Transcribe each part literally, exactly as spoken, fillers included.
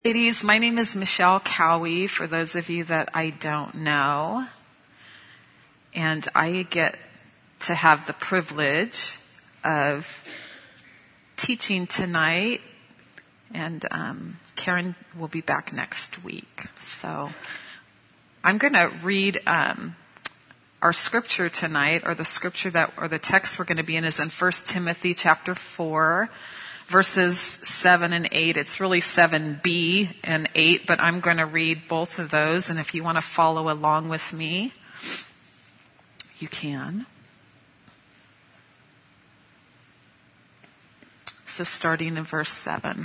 Ladies, my name is Michelle Cowie, for those of you that I don't know. And I get to have the privilege of teaching tonight. And um, Karen will be back next week. So I'm going to read um, our scripture tonight, or the scripture that, or the text we're going to be in is in First Timothy chapter four. Verses seven and eight. It's really seven b and eight, but I'm going to read both of those. And if you want to follow along with me, you can. So starting in verse seven.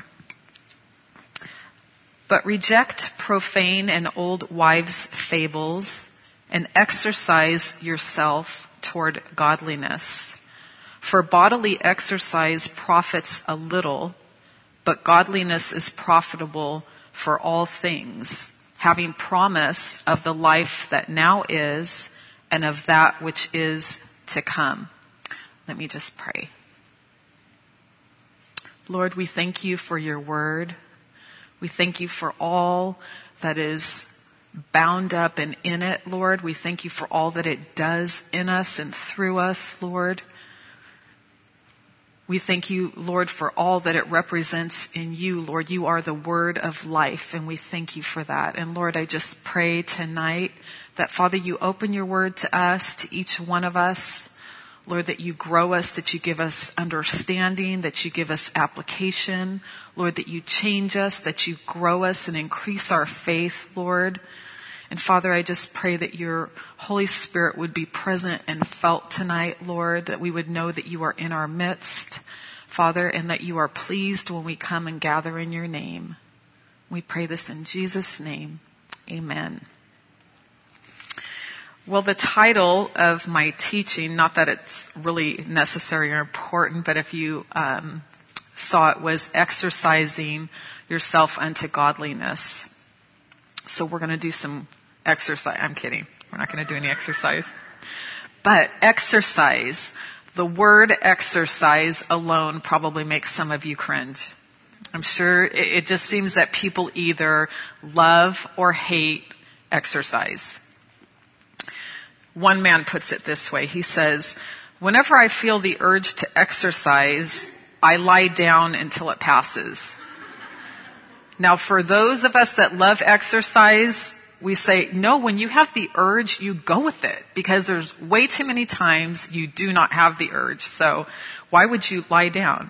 But reject profane and old wives' fables and exercise yourself toward godliness. For bodily exercise profits a little, but godliness is profitable for all things, having promise of the life that now is and of that which is to come. Let me just pray. Lord, we thank you for your word. We thank you for all that is bound up and in it, Lord. We thank you for all that it does in us and through us, Lord. We thank you, Lord, for all that it represents in you, Lord. You are the word of life, and we thank you for that. And Lord, I just pray tonight that, Father, you open your word to us, to each one of us. Lord, that you grow us, that you give us understanding, that you give us application. Lord, that you change us, that you grow us and increase our faith, Lord. And Father, I just pray that your Holy Spirit would be present and felt tonight, Lord, that we would know that you are in our midst, Father, and that you are pleased when we come and gather in your name. We pray this in Jesus' name. Amen. Well, the title of my teaching, not that it's really necessary or important, but if you um, saw it, was Exercising Yourself Unto Godliness. So we're going to do some exercise. I'm kidding. We're not going to do any exercise. But exercise, the word exercise alone probably makes some of you cringe. I'm sure it, it just seems that people either love or hate exercise. One man puts it this way. He says, whenever I feel the urge to exercise, I lie down until it passes. Now, for those of us that love exercise, we say, no, when you have the urge, you go with it, because there's way too many times you do not have the urge. So why would you lie down?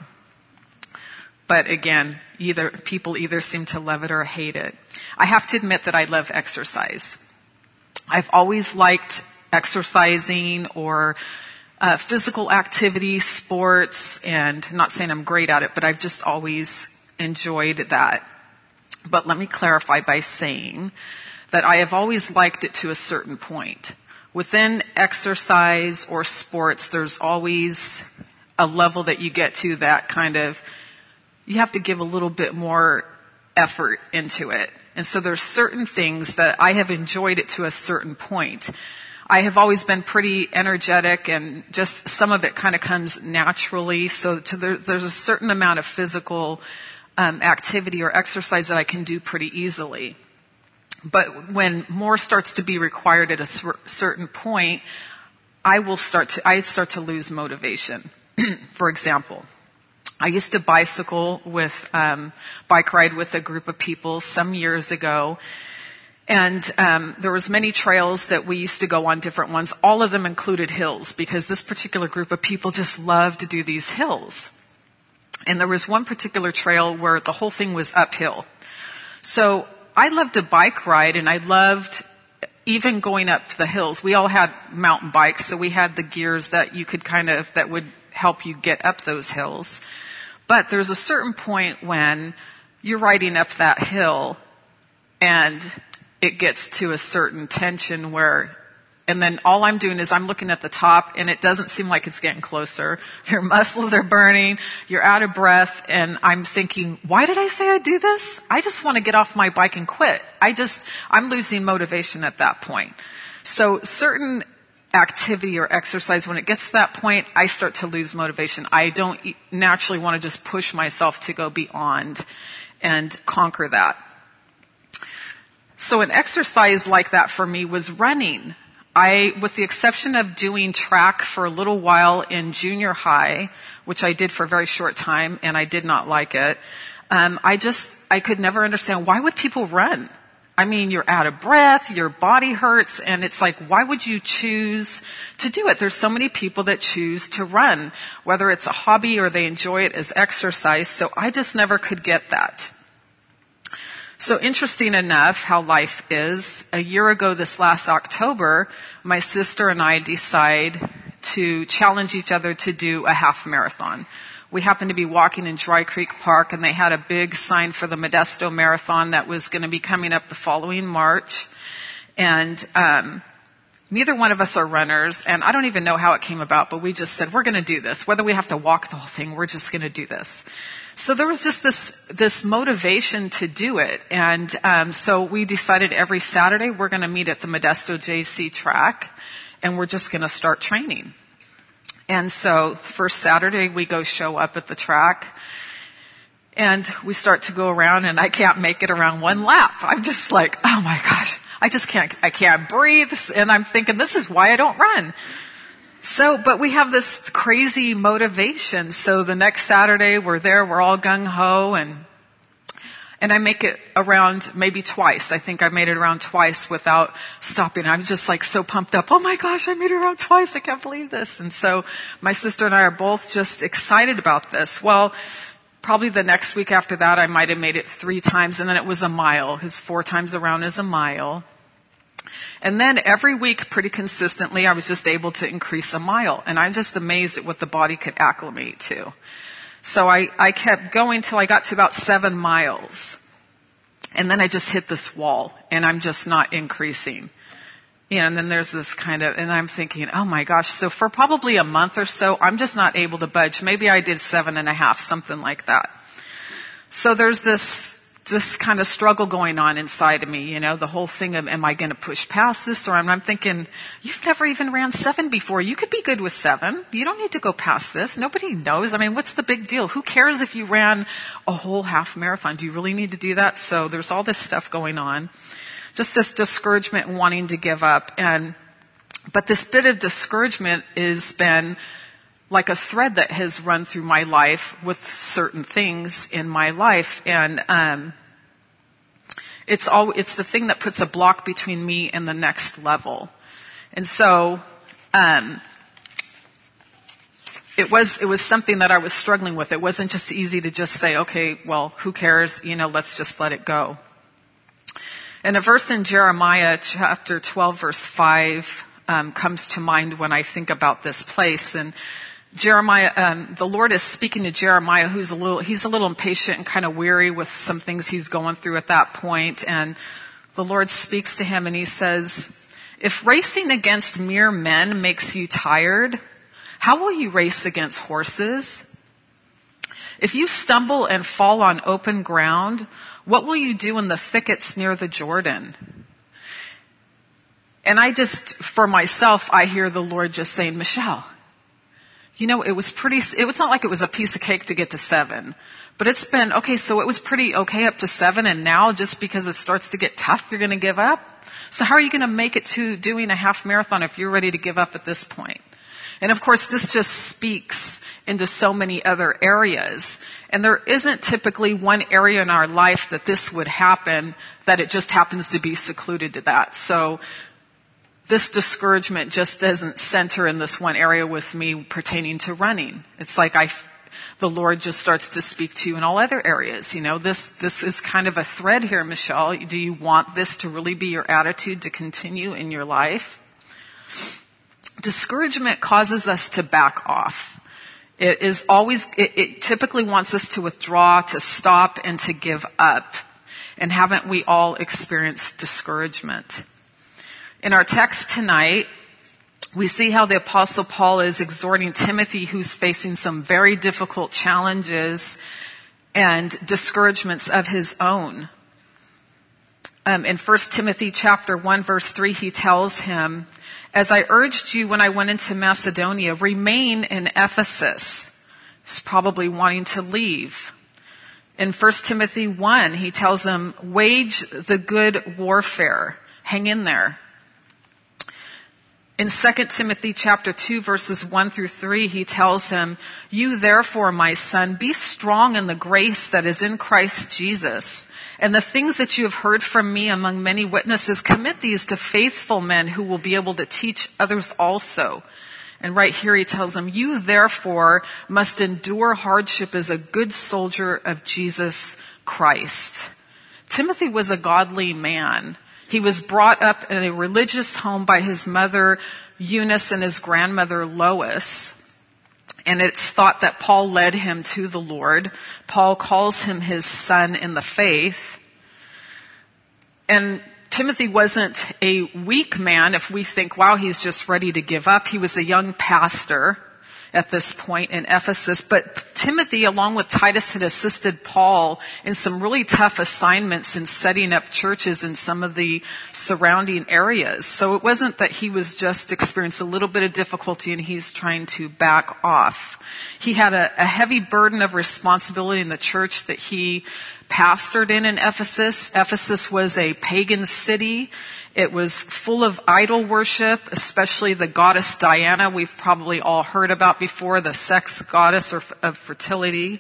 But again, either people either seem to love it or hate it. I have to admit that I love exercise. I've always liked exercising or uh, physical activity, sports, and I'm not saying I'm great at it, but I've just always enjoyed that. But let me clarify by saying that I have always liked it to a certain point. Within exercise or sports, there's always a level that you get to that kind of, you have to give a little bit more effort into it. And so there's certain things that I have enjoyed it to a certain point. I have always been pretty energetic, and just some of it kind of comes naturally. So to there, there's a certain amount of physical Um, activity or exercise that I can do pretty easily. But when more starts to be required at a cer- certain point, I will start to, I start to lose motivation. For example, I used to bicycle with, um, bike ride with a group of people some years ago. And, um, there was many trails that we used to go on, different ones. All of them included hills, because this particular group of people just loved to do these hills. And there was one particular trail where the whole thing was uphill. So I loved to bike ride, and I loved even going up the hills. We all had mountain bikes, so we had the gears that you could kind of, that would help you get up those hills. But there's a certain point when you're riding up that hill and it gets to a certain tension where, and then all I'm doing is I'm looking at the top, and it doesn't seem like it's getting closer. Your muscles are burning. You're out of breath. And I'm thinking, why did I say I'd do this? I just want to get off my bike and quit. I just, I'm losing motivation at that point. So certain activity or exercise, when it gets to that point, I start to lose motivation. I don't naturally want to just push myself to go beyond and conquer that. So an exercise like that for me was running. I, with the exception of doing track for a little while in junior high, which I did for a very short time, and I did not like it, um, I just, I could never understand, why would people run? I mean, you're out of breath, your body hurts, and it's like, why would you choose to do it? There's so many people that choose to run, whether it's a hobby or they enjoy it as exercise, so I just never could get that. So interesting enough how life is. A year ago this last October, my sister and I decide to challenge each other to do a half marathon. We happened to be walking in Dry Creek Park, and they had a big sign for the Modesto Marathon that was going to be coming up the following March. And um neither one of us are runners, and I don't even know how it came about, but we just said, we're going to do this. Whether we have to walk the whole thing, we're just going to do this. So there was just this this motivation to do it. And um so we decided every Saturday we're going to meet at the Modesto J C track, and we're just going to start training. And so first Saturday we go show up at the track, and we start to go around, and I can't make it around one lap. I'm just like, oh my gosh, I just can't, I can't breathe. And I'm thinking, this is why I don't run. So, but we have this crazy motivation. So the next Saturday we're there, we're all gung ho, and And I make it around maybe twice. I think I made it around twice without stopping. I'm just like so pumped up. Oh my gosh, I made it around twice. I can't believe this. And so my sister and I are both just excited about this. Well, probably the next week after that, I might have made it three times, and then it was a mile, because four times around is a mile. And then every week, pretty consistently, I was just able to increase a mile. And I'm just amazed at what the body could acclimate to. So I, I kept going till I got to about seven miles. And then I just hit this wall, and I'm just not increasing. You know, and then there's this kind of, and I'm thinking, oh my gosh. So for probably a month or so, I'm just not able to budge. Maybe I did seven and a half, something like that. So there's this, this kind of struggle going on inside of me, you know, the whole thing of, am I going to push past this? Or I'm, I'm thinking, you've never even ran seven before. You could be good with seven. You don't need to go past this. Nobody knows. I mean, what's the big deal? Who cares if you ran a whole half marathon? Do you really need to do that? So there's all this stuff going on. Just this discouragement and wanting to give up. And, but this bit of discouragement has been like a thread that has run through my life with certain things in my life. And, um, it's all, it's the thing that puts a block between me and the next level. And so, um, it was, it was something that I was struggling with. It wasn't just easy to just say, okay, well, who cares? You know, let's just let it go. And a verse in Jeremiah chapter twelve, verse five, um, comes to mind when I think about this place. And Jeremiah, um, the Lord is speaking to Jeremiah, who's a little, he's a little impatient and kind of weary with some things he's going through at that point. And the Lord speaks to him, and he says, if racing against mere men makes you tired, how will you race against horses? If you stumble and fall on open ground, what will you do in the thickets near the Jordan? And I just, for myself, I hear the Lord just saying, Michelle, you know, it was pretty, it was not like it was a piece of cake to get to seven, but it's been, okay, so it was pretty okay up to seven, and now just because it starts to get tough, you're going to give up? So how are you going to make it to doing a half marathon if you're ready to give up at this point? And of course, this just speaks into so many other areas. And there isn't typically one area in our life that this would happen, that it just happens to be secluded to that. So this discouragement just doesn't center in this one area with me pertaining to running. It's like I, the Lord just starts to speak to you in all other areas. You know, this, this is kind of a thread here, Michelle. Do you want this to really be your attitude to continue in your life? Discouragement causes us to back off. It is always, it, it typically wants us to withdraw, to stop, and to give up. And haven't we all experienced discouragement? In our text tonight, we see how the Apostle Paul is exhorting Timothy, who's facing some very difficult challenges and discouragements of his own. Um, in First Timothy chapter one, verse three, he tells him, as I urged you when I went into Macedonia, remain in Ephesus. He's probably wanting to leave. In First Timothy one, he tells him, wage the good warfare. Hang in there. In Second Timothy chapter two, verses one through three, he tells him, you therefore, my son, be strong in the grace that is in Christ Jesus. And the things that you have heard from me among many witnesses, commit these to faithful men who will be able to teach others also. And right here he tells them, you therefore must endure hardship as a good soldier of Jesus Christ. Timothy was a godly man. He was brought up in a religious home by his mother Eunice and his grandmother Lois. And it's thought that Paul led him to the Lord. Paul calls him his son in the faith. And Timothy wasn't a weak man if we think, wow, he's just ready to give up. He was a young pastor at this point in Ephesus. But Timothy, along with Titus, had assisted Paul in some really tough assignments in setting up churches in some of the surrounding areas. So it wasn't that he was just experienced a little bit of difficulty and he's trying to back off. He had a, a heavy burden of responsibility in the church that he pastored in in Ephesus. Ephesus was a pagan city. It was full of idol worship, especially the goddess Diana, we've probably all heard about before, the sex goddess or of fertility,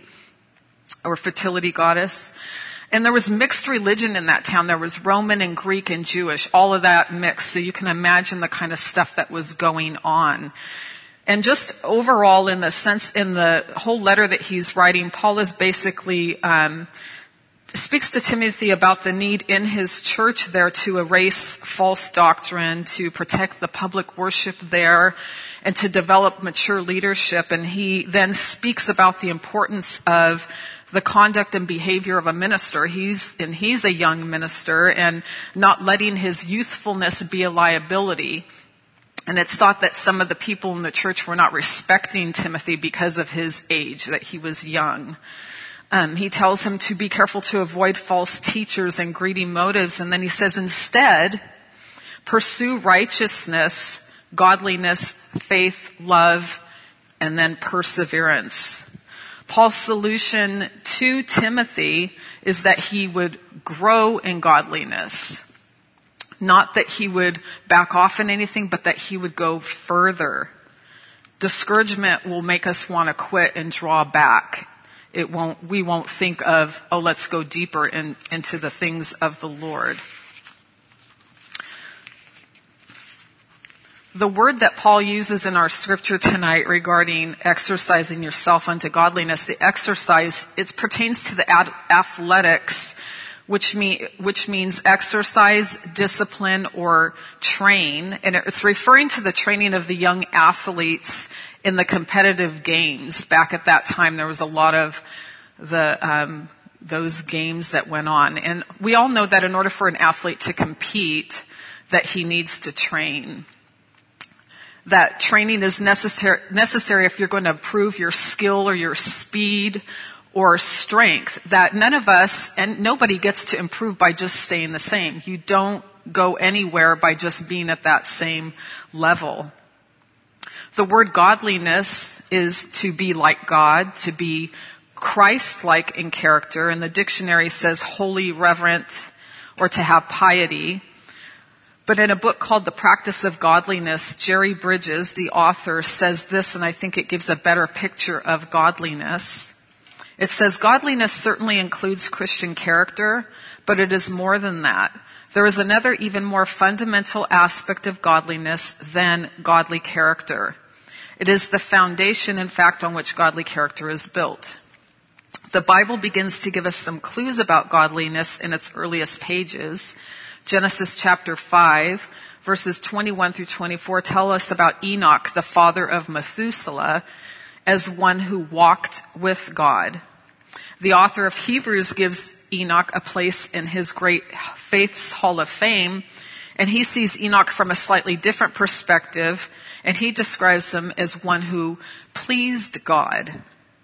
or fertility goddess. And there was mixed religion in that town. There was Roman and Greek and Jewish, all of that mixed. So you can imagine the kind of stuff that was going on. And just overall, in the sense, in the whole letter that he's writing, Paul is basically um speaks to Timothy about the need in his church there to erase false doctrine, to protect the public worship there, and to develop mature leadership. And he then speaks about the importance of the conduct and behavior of a minister. He's, and he's a young minister, and not letting his youthfulness be a liability. And it's thought that some of the people in the church were not respecting Timothy because of his age, that he was young. Um, he tells him to be careful to avoid false teachers and greedy motives. And then he says, instead, pursue righteousness, godliness, faith, love, and then perseverance. Paul's solution to Timothy is that he would grow in godliness. Not that he would back off in anything, but that he would go further. Discouragement will make us want to quit and draw back. It won't, we won't think of, oh, let's go deeper in, into the things of the Lord. The word that Paul uses in our scripture tonight regarding exercising yourself unto godliness, the exercise, it pertains to the ad- athletics, which mean, which means exercise, discipline, or train. And it's referring to the training of the young athletes in the competitive games. Back at that time, there was a lot of the um, those games that went on. And we all know that in order for an athlete to compete, that he needs to train. That training is necessary necessary if you're going to improve your skill or your speed or strength. That none of us, and nobody gets to improve by just staying the same. You don't go anywhere by just being at that same level. The word godliness is to be like God, to be Christ-like in character, and the dictionary says holy, reverent, or to have piety. But in a book called The Practice of Godliness, Jerry Bridges, the author, says this, and I think it gives a better picture of godliness. It says, godliness certainly includes Christian character, but it is more than that. There is another even more fundamental aspect of godliness than godly character. It is the foundation, in fact, on which godly character is built. The Bible begins to give us some clues about godliness in its earliest pages. Genesis chapter five, verses twenty-one through twenty-four tell us about Enoch, the father of Methuselah, as one who walked with God. The author of Hebrews gives Enoch a place in his great Faith's Hall of Fame, and he sees Enoch from a slightly different perspective, and he describes him as one who pleased God.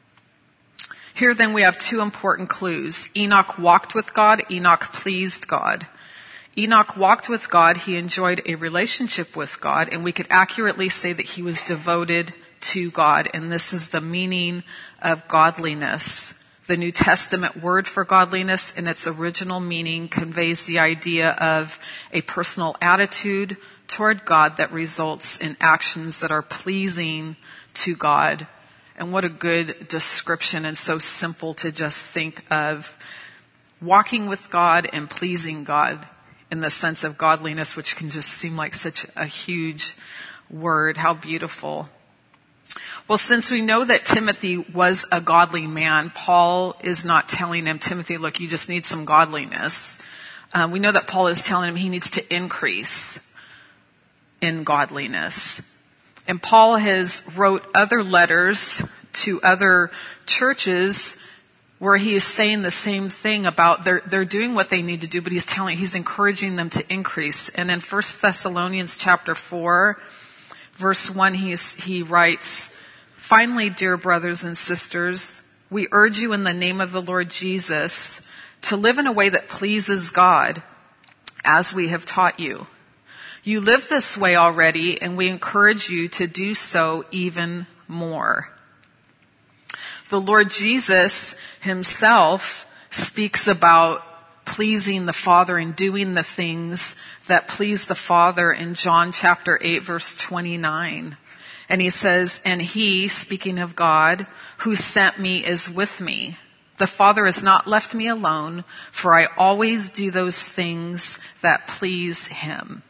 Here then we have two important clues. Enoch walked with God, Enoch pleased God. Enoch walked with God, he enjoyed a relationship with God, and we could accurately say that he was devoted to God, and this is the meaning of godliness, The New Testament word for godliness in its original meaning conveys the idea of a personal attitude toward God that results in actions that are pleasing to God. And what a good description, and so simple to just think of walking with God and pleasing God in the sense of godliness, which can just seem like such a huge word. How beautiful. Well, since we know that Timothy was a godly man, Paul is not telling him, Timothy, look, you just need some godliness. Uh, we know that Paul is telling him he needs to increase in godliness. And Paul has wrote other letters to other churches where he is saying the same thing about they're, they're doing what they need to do, but he's telling, he's encouraging them to increase. And in First Thessalonians chapter four, verse one, he's, he writes, finally, dear brothers and sisters, we urge you in the name of the Lord Jesus to live in a way that pleases God, as we have taught you. You live this way already, and we encourage you to do so even more. The Lord Jesus himself speaks about pleasing the Father and doing the things that please the Father in John chapter eight, verse twenty-nine. And he says, and he, speaking of God, who sent me is with me. The Father has not left me alone, for I always do those things that please him.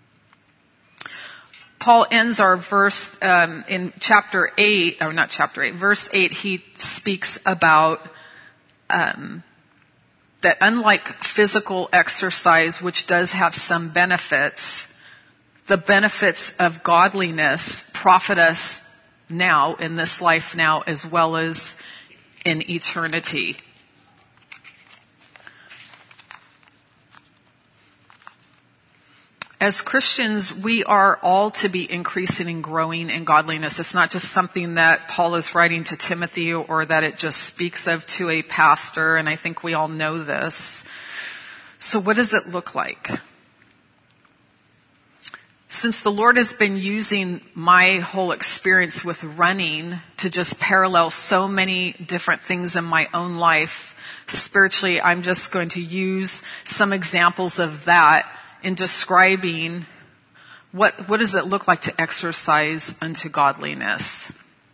Paul ends our verse um, in chapter eight, or not chapter eight, verse eight. He speaks about um, that unlike physical exercise, which does have some benefits, the benefits of godliness profit us now in this life now as well as in eternity. As Christians, we are all to be increasing and growing in godliness. It's not just something that Paul is writing to Timothy or that it just speaks of to a pastor, and I think we all know this. So what does it look like? Since the Lord has been using my whole experience with running to just parallel so many different things in my own life, spiritually, I'm just going to use some examples of that in describing what, what does it look like to exercise unto godliness.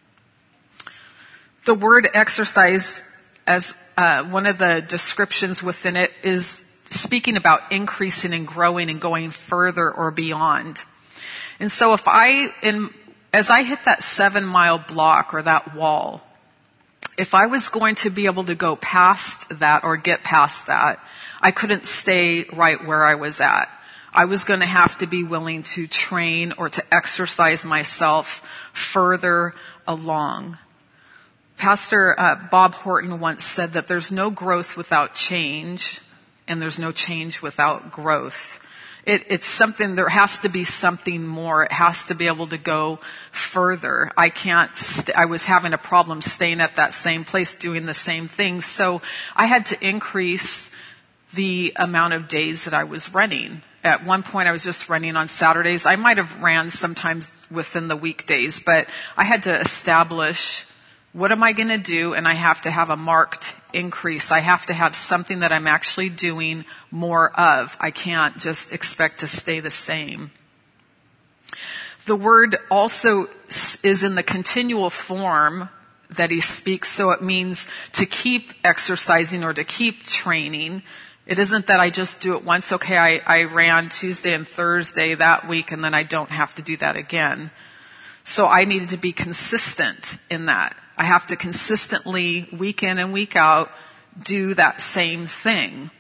The word exercise, as uh, one of the descriptions within it, is speaking about increasing and growing and going further or beyond. And so if I, in, as I hit that seven mile block or that wall, if I was going to be able to go past that or get past that, I couldn't stay right where I was at. I was going to have to be willing to train or to exercise myself further along. Pastor uh, Bob Horton once said that there's no growth without change, and there's no change without growth. It, it's something, there has to be something more. It has to be able to go further. I can't, st- I was having a problem staying at that same place doing the same thing. So I had to increase the amount of days that I was running. At one point I was just running on Saturdays. I might have ran sometimes within the weekdays, but I had to establish what am I going to do, and I have to have a marked increase. I have to have something that I'm actually doing more of. I can't just expect to stay the same. The word also is in the continual form that he speaks, so it means to keep exercising or to keep training. It isn't that I just do it once. Okay, I, I ran Tuesday and Thursday that week, and then I don't have to do that again. So I needed to be consistent in that. I have to consistently, week in and week out, do that same thing.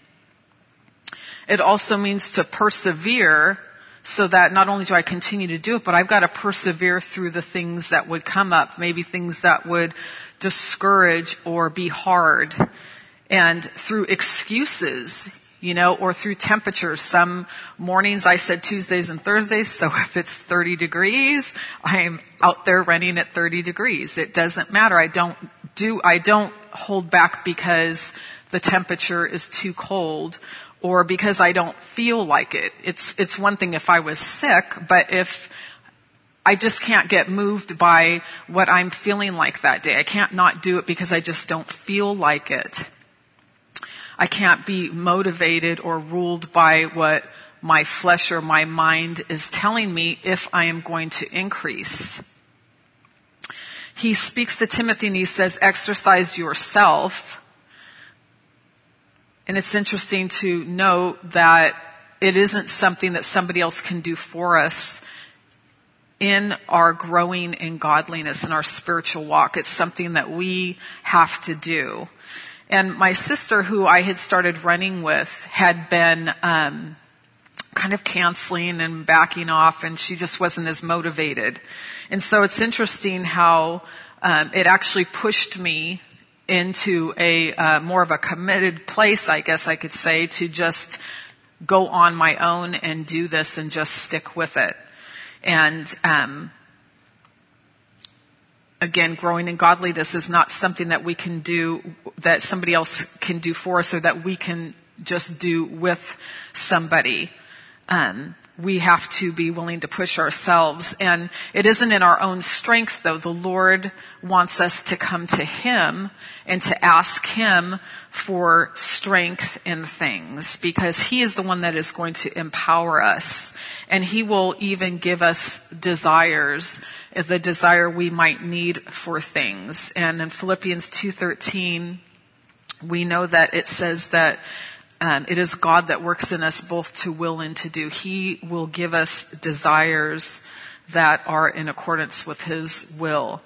It also means to persevere, so that not only do I continue to do it, but I've got to persevere through the things that would come up, maybe things that would discourage or be hard. And through excuses, you know, or through temperatures. Some mornings I said Tuesdays and Thursdays, so if it's thirty degrees, I'm out there running at thirty degrees. It doesn't matter. I don't do, I don't hold back because the temperature is too cold or because I don't feel like it. It's, it's one thing if I was sick, but if I just can't get moved by what I'm feeling like that day. I can't not do it because I just don't feel like it. I can't be motivated or ruled by what my flesh or my mind is telling me if I am going to increase. He speaks to Timothy and he says, exercise yourself. And it's interesting to note that it isn't something that somebody else can do for us in our growing in godliness, in our spiritual walk. It's something that we have to do. And my sister, who I had started running with, had been um, kind of canceling and backing off, and she just wasn't as motivated. And so it's interesting how um, it actually pushed me into a uh, more of a committed place, I guess I could say, to just go on my own and do this and just stick with it. And um, again, growing in godliness is not something that we can do, that somebody else can do for us, or that we can just do with somebody. Um, we have to be willing to push ourselves. And it isn't in our own strength, though. The Lord wants us to come to Him and to ask Him for strength in things, because He is the one that is going to empower us. And He will even give us desires, the desire we might need for things. And in Philippians two thirteen, we know that it says that Um, it is God that works in us both to will and to do. He will give us desires that are in accordance with His will.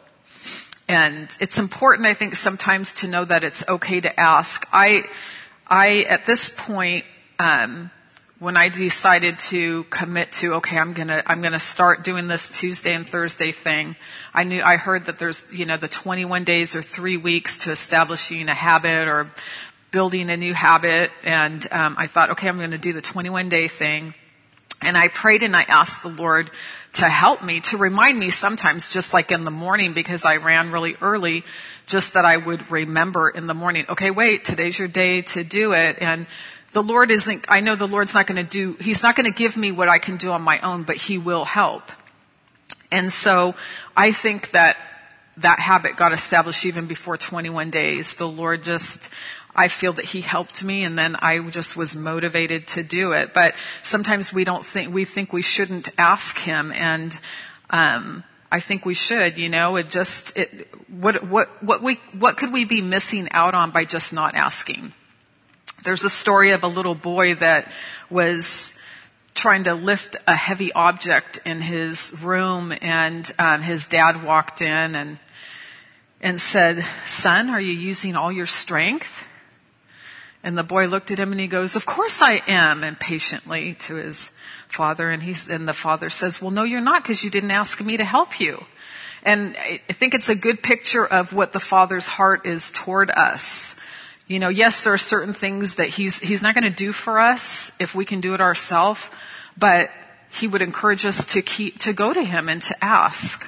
And it's important, I think, sometimes to know that it's okay to ask. I, I, at this point, um, when I decided to commit to, okay, I'm gonna, I'm gonna start doing this Tuesday and Thursday thing, I knew, I heard that there's, you know, the twenty-one days or three weeks to establishing a habit or building a new habit. And um, I thought, okay, I'm going to do the twenty-one day thing. And I prayed and I asked the Lord to help me, to remind me sometimes, just like in the morning, because I ran really early, just that I would remember in the morning, okay, wait, today's your day to do it. And the Lord isn't, I know the Lord's not going to do, He's not going to give me what I can do on my own, but He will help. And so I think that that habit got established even before twenty-one days. The Lord just, I feel that He helped me, and then I just was motivated to do it. But sometimes we don't think, we think we shouldn't ask Him, and um I think we should, you know, it just, it, what, what, what we, what could we be missing out on by just not asking? There's a story of a little boy that was trying to lift a heavy object in his room, and um, his dad walked in and, and said, "Son, are you using all your strength?" And the boy looked at him and he goes, "Of course I am," impatiently to his father. And he's, and the father says, "Well, no, you're not, because you didn't ask me to help you." And I think it's a good picture of what the Father's heart is toward us. You know, yes, there are certain things that he's, he's not going to do for us if we can do it ourselves, but He would encourage us to keep, to go to Him and to ask.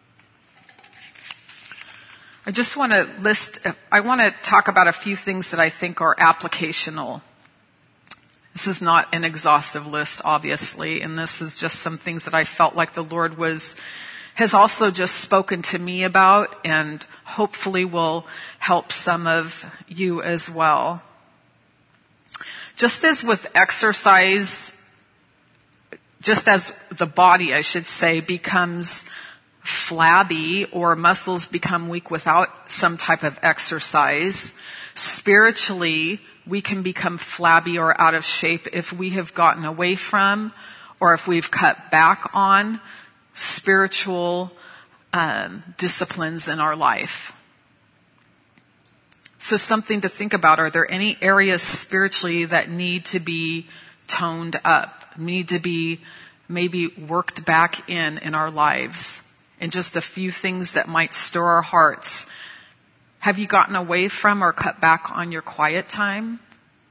I just want to list, I want to talk about a few things that I think are applicational. This is not an exhaustive list, obviously, and this is just some things that I felt like the Lord was, has also just spoken to me about, and hopefully will help some of you as well. Just as with exercise, just as the body, I should say, becomes flabby or muscles become weak without some type of exercise, spiritually, we can become flabby or out of shape if we have gotten away from, or if we've cut back on spiritual um, disciplines in our life. So something to think about. Are there any areas spiritually that need to be toned up, need to be maybe worked back in in our lives? And just a few things that might stir our hearts. Have you gotten away from or cut back on your quiet time?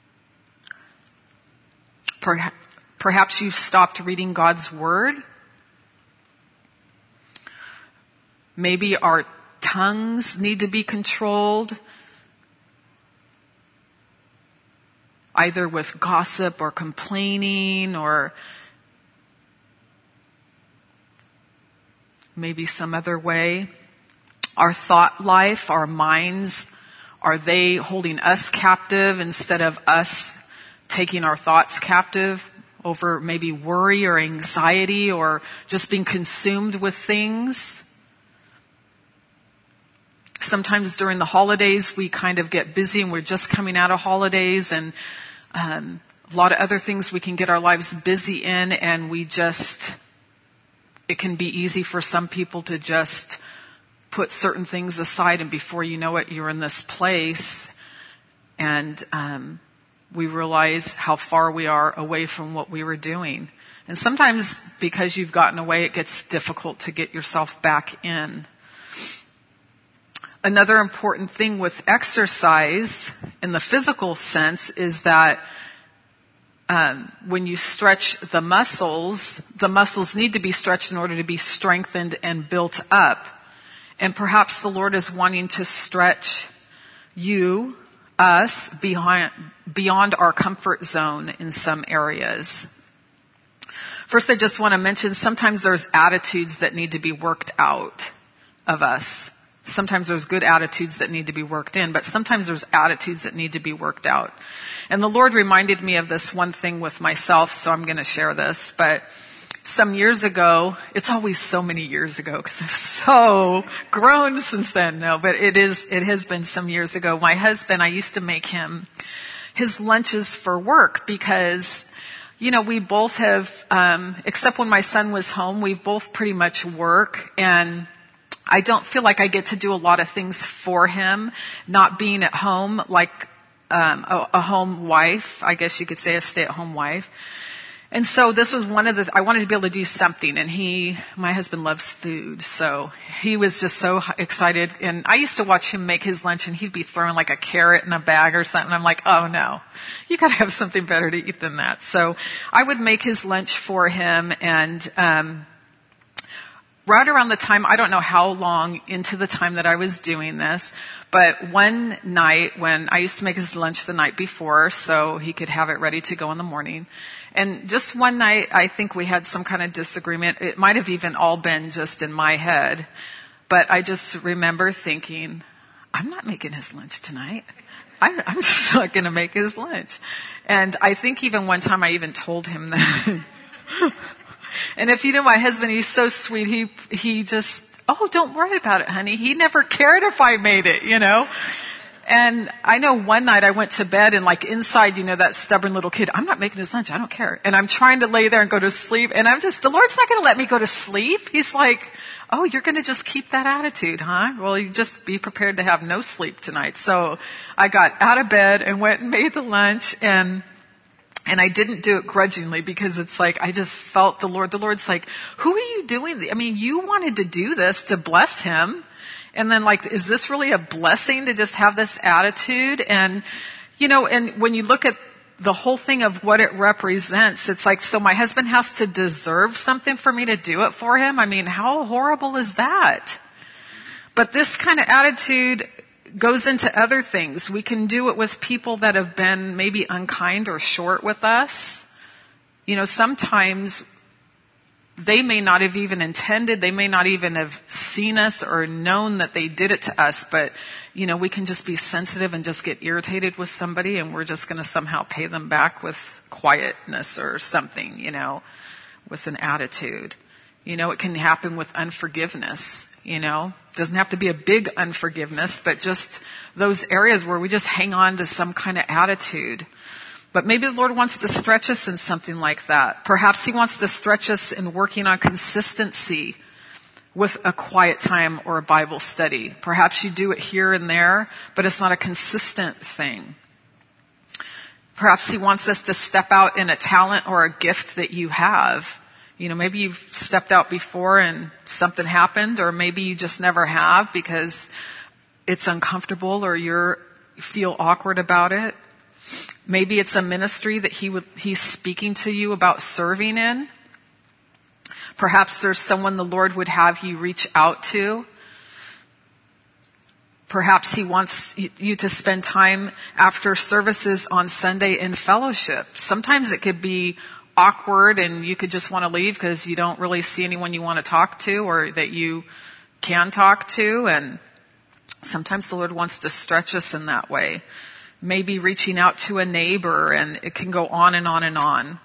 Perhaps, perhaps you've stopped reading God's Word. Maybe our tongues need to be controlled, either with gossip or complaining, or maybe some other way? Our thought life, our minds, are they holding us captive instead of us taking our thoughts captive over maybe worry or anxiety or just being consumed with things? Sometimes during the holidays, we kind of get busy and we're just coming out of holidays, and um, a lot of other things we can get our lives busy in, and we just, it can be easy for some people to just put certain things aside, and before you know it, you're in this place, and um, we realize how far we are away from what we were doing. And sometimes because you've gotten away, it gets difficult to get yourself back in. Another important thing with exercise in the physical sense is that um, when you stretch the muscles, the muscles need to be stretched in order to be strengthened and built up. And perhaps the Lord is wanting to stretch you, us, behind, beyond our comfort zone in some areas. First, I just want to mention sometimes there's attitudes that need to be worked out of us. Sometimes there's good attitudes that need to be worked in, but sometimes there's attitudes that need to be worked out. And the Lord reminded me of this one thing with myself, so I'm going to share this. But some years ago, it's always so many years ago because I've so grown since then. No, but it is, it has been some years ago. My husband, I used to make him his lunches for work because, you know, we both have, um, except when my son was home, we've both pretty much work, and I don't feel like I get to do a lot of things for him, not being at home like um, a, a home wife, I guess you could say a stay-at-home wife. And so this was one of the, I wanted to be able to do something, and he, my husband loves food, so he was just so excited. And I used to watch him make his lunch, and he'd be throwing like a carrot in a bag or something. I'm like, oh no, you gotta have something better to eat than that. So I would make his lunch for him, and um right around the time, I don't know how long into the time that I was doing this, but one night when I used to make his lunch the night before so he could have it ready to go in the morning. And just one night, I think we had some kind of disagreement. It might have even all been just in my head, but I just remember thinking, I'm not making his lunch tonight. I'm, I'm just not going to make his lunch. And I think even one time I even told him that. And if you know my husband, he's so sweet. He, he just, oh, don't worry about it, honey. He never cared if I made it, you know? And I know one night I went to bed and like inside, you know, that stubborn little kid, I'm not making his lunch. I don't care. And I'm trying to lay there and go to sleep. And I'm just, the Lord's not going to let me go to sleep. He's like, oh, you're going to just keep that attitude, huh? Well, you just be prepared to have no sleep tonight. So I got out of bed and went and made the lunch, and And I didn't do it grudgingly because it's like, I just felt the Lord. The Lord's like, who are you doing? I mean, you wanted to do this to bless him. And then like, is this really a blessing to just have this attitude? And, you know, and when you look at the whole thing of what it represents, it's like, so my husband has to deserve something for me to do it for him? I mean, how horrible is that? But this kind of attitude goes into other things. We can do it with people that have been maybe unkind or short with us. You know, sometimes they may not have even intended, they may not even have seen us or known that they did it to us, but, you know, we can just be sensitive and just get irritated with somebody, and we're just going to somehow pay them back with quietness or something, you know, with an attitude. You know, it can happen with unforgiveness, you know. It doesn't have to be a big unforgiveness, but just those areas where we just hang on to some kind of attitude. But maybe the Lord wants to stretch us in something like that. Perhaps he wants to stretch us in working on consistency with a quiet time or a Bible study. Perhaps you do it here and there, but it's not a consistent thing. Perhaps he wants us to step out in a talent or a gift that you have. You know, maybe you've stepped out before and something happened, or maybe you just never have because it's uncomfortable or you're, you feel awkward about it. Maybe it's a ministry that he would, he's speaking to you about serving in. Perhaps there's someone the Lord would have you reach out to. Perhaps he wants you to spend time after services on Sunday in fellowship. Sometimes it could be awkward and you could just want to leave because you don't really see anyone you want to talk to or that you can talk to. And sometimes the Lord wants to stretch us in that way. Maybe reaching out to a neighbor, and it can go on and on and on.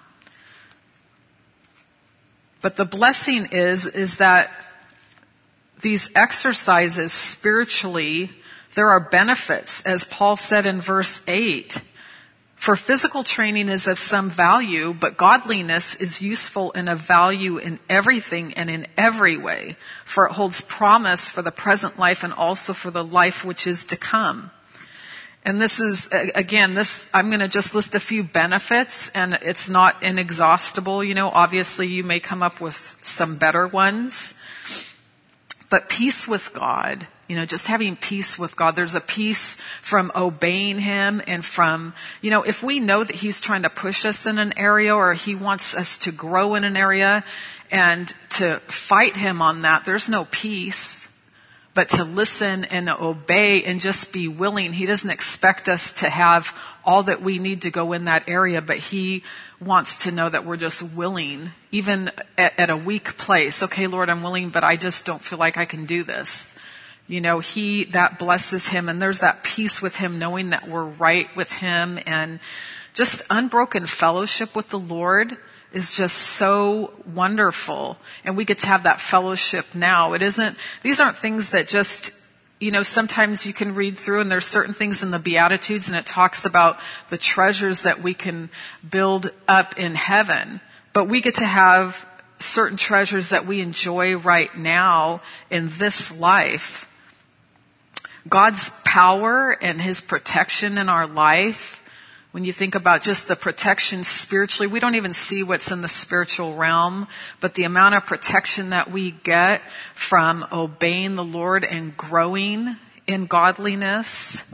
But the blessing is, is that these exercises spiritually, there are benefits, as Paul said in verse eight. For physical training is of some value, but godliness is useful and of value in everything and in every way, for it holds promise for the present life and also for the life which is to come. And this is, again, this, I'm going to just list a few benefits, and it's not inexhaustible. You know, obviously you may come up with some better ones. But peace with God, you know, just having peace with God. There's a peace from obeying Him and from, you know, if we know that He's trying to push us in an area or He wants us to grow in an area and to fight Him on that, there's no peace. But to listen and obey and just be willing. He doesn't expect us to have all that we need to go in that area, but He wants to know that we're just willing, even at, at a weak place. Okay, Lord, I'm willing, but I just don't feel like I can do this. You know, He, that blesses Him, and there's that peace with Him, knowing that we're right with Him, and just unbroken fellowship with the Lord is just so wonderful. And we get to have that fellowship now. It isn't, these aren't things that just, you know, sometimes you can read through and there's certain things in the Beatitudes and it talks about the treasures that we can build up in heaven. But we get to have certain treasures that we enjoy right now in this life. God's power and His protection in our life. When you think about just the protection spiritually, we don't even see what's in the spiritual realm, but the amount of protection that we get from obeying the Lord and growing in godliness.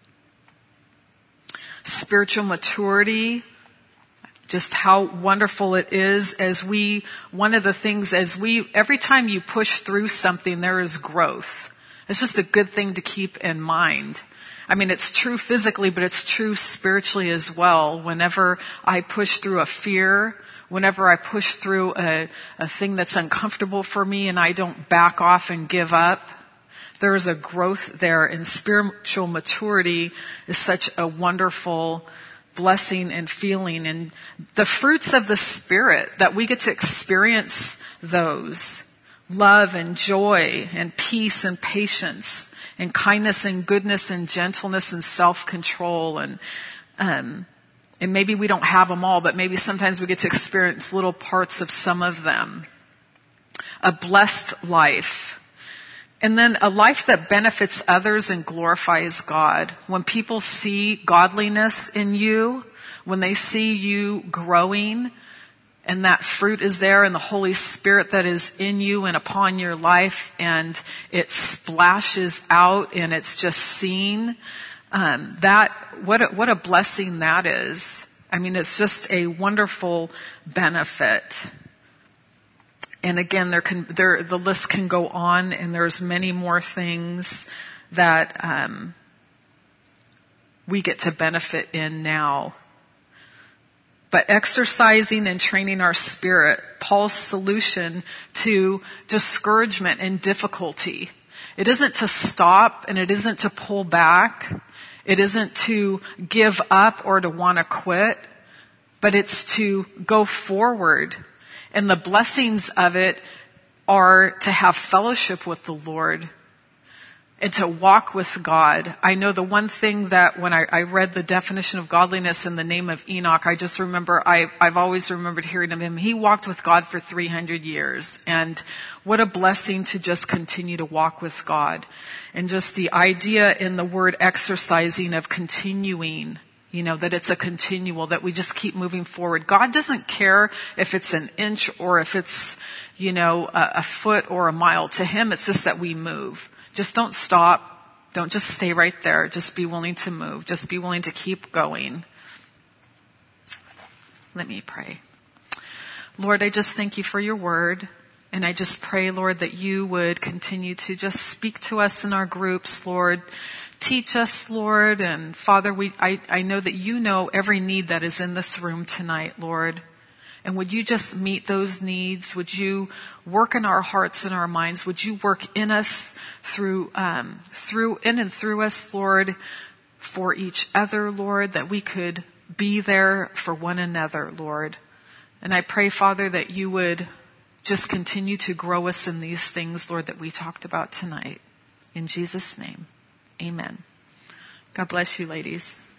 Spiritual maturity, just how wonderful it is as we, one of the things as we, every time you push through something, there is growth. It's just a good thing to keep in mind. I mean, it's true physically, but it's true spiritually as well. Whenever I push through a fear, whenever I push through a, a thing that's uncomfortable for me and I don't back off and give up, there is a growth there. And spiritual maturity is such a wonderful blessing and feeling. And the fruits of the Spirit, that we get to experience those. Love and joy and peace and patience and kindness and goodness and gentleness and self-control. And, um, and maybe we don't have them all, but maybe sometimes we get to experience little parts of some of them. A blessed life. And then a life that benefits others and glorifies God. When people see godliness in you, when they see you growing, and that fruit is there, and the Holy Spirit that is in you and upon your life, and it splashes out and it's just seen. Um, that, what a, what a blessing that is. I mean, it's just a wonderful benefit. And again, there can, there, the list can go on, and there's many more things that, um, we get to benefit in now. But exercising and training our spirit, Paul's solution to discouragement and difficulty. It isn't to stop and it isn't to pull back. It isn't to give up or to want to quit, but it's to go forward. And the blessings of it are to have fellowship with the Lord and to walk with God. I know the one thing that when I, I read the definition of godliness in the name of Enoch, I just remember, I, I've always remembered hearing of him. He walked with God for three hundred years. And what a blessing to just continue to walk with God. And just the idea in the word exercising of continuing, you know, that it's a continual, that we just keep moving forward. God doesn't care if it's an inch or if it's, you know, a, a foot or a mile. To Him, it's just that we move. Just don't stop. Don't just stay right there. Just be willing to move. Just be willing to keep going. Let me pray. Lord, I just thank You for Your word. And I just pray, Lord, that You would continue to just speak to us in our groups, Lord. Teach us, Lord. And Father, we, I, I know that You know every need that is in this room tonight, Lord. And would you just meet those needs? Would you work in our hearts and our minds? Would you work in us through, um, through, in and through us, Lord, for each other, Lord, that we could be there for one another, Lord. And I pray, Father, that you would just continue to grow us in these things, Lord, that we talked about tonight. In Jesus' name, amen. God bless you, ladies.